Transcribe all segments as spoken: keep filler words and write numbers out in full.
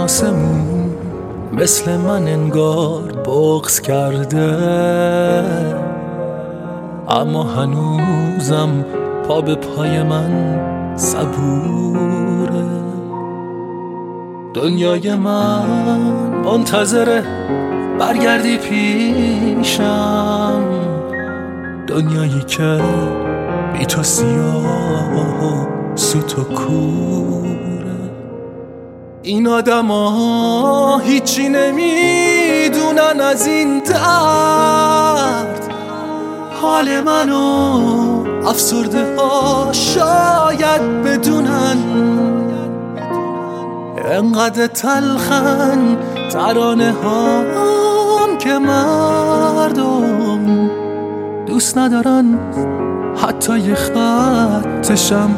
آسمون مثل من انگار بغض کرده، اما هنوزم پا به پای من صبوره. دنیای من منتظره برگردی پیشم، دنیایی که بی تو سیاه و سوت و کوره. این آدم ها هیچی نمیدونن از این درد، حال منو افسرده ها شاید بدونن. انقدر تلخن ترانه هام که مردم دوست ندارن حتی یه خطشم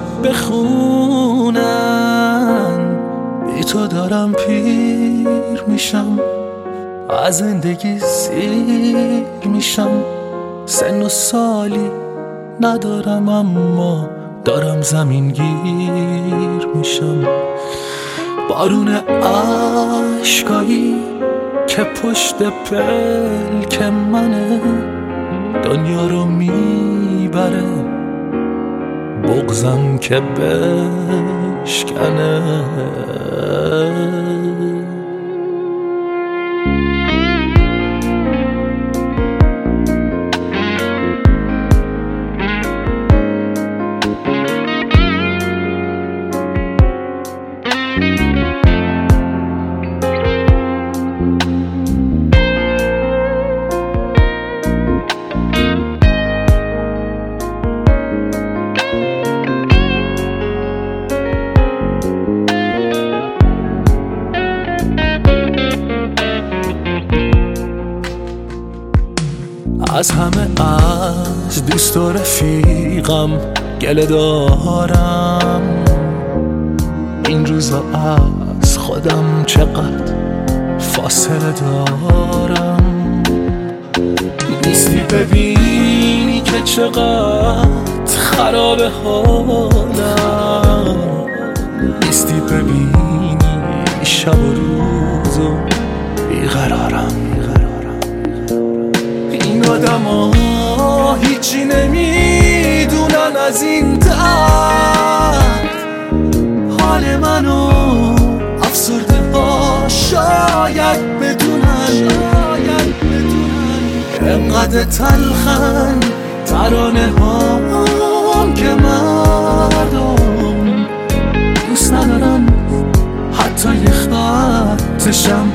بخونن. بی تو دارم پیر میشم، از زندگی سیر میشم. سن و سالی ندارم اما دارم زمین گیر میشم. بارون عشقایی که پشت پلک منه دنیا رو میبره، بغضم که بشکنه. از همه از دوست و رفیقم گله دارم، این روزا از خودم چقدر فاصله دارم. نیستی ببینی که چقدر خراب حالم، نیستی ببینی شب و روز و بیقرارم. این آدم ها هیچی نمیدونن از این درد، حال منو افسرده ها شاید بدونن. انقدر تلخن ترانه هام که مردم دوست ندارن حتی یه خطشم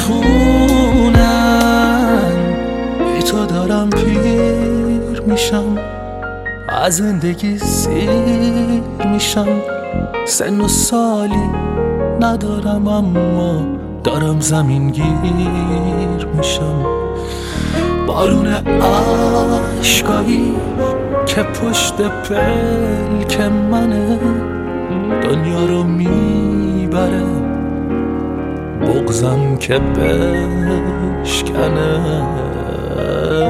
بخونن. بی تو دارم پیر میشم، از زندگی سیر میشم. سن و سالی ندارم اما دارم زمین گیر میشم. بارون عشقایی که پشت پلک منه دنیا رو میبره، بغضم که بشکنه.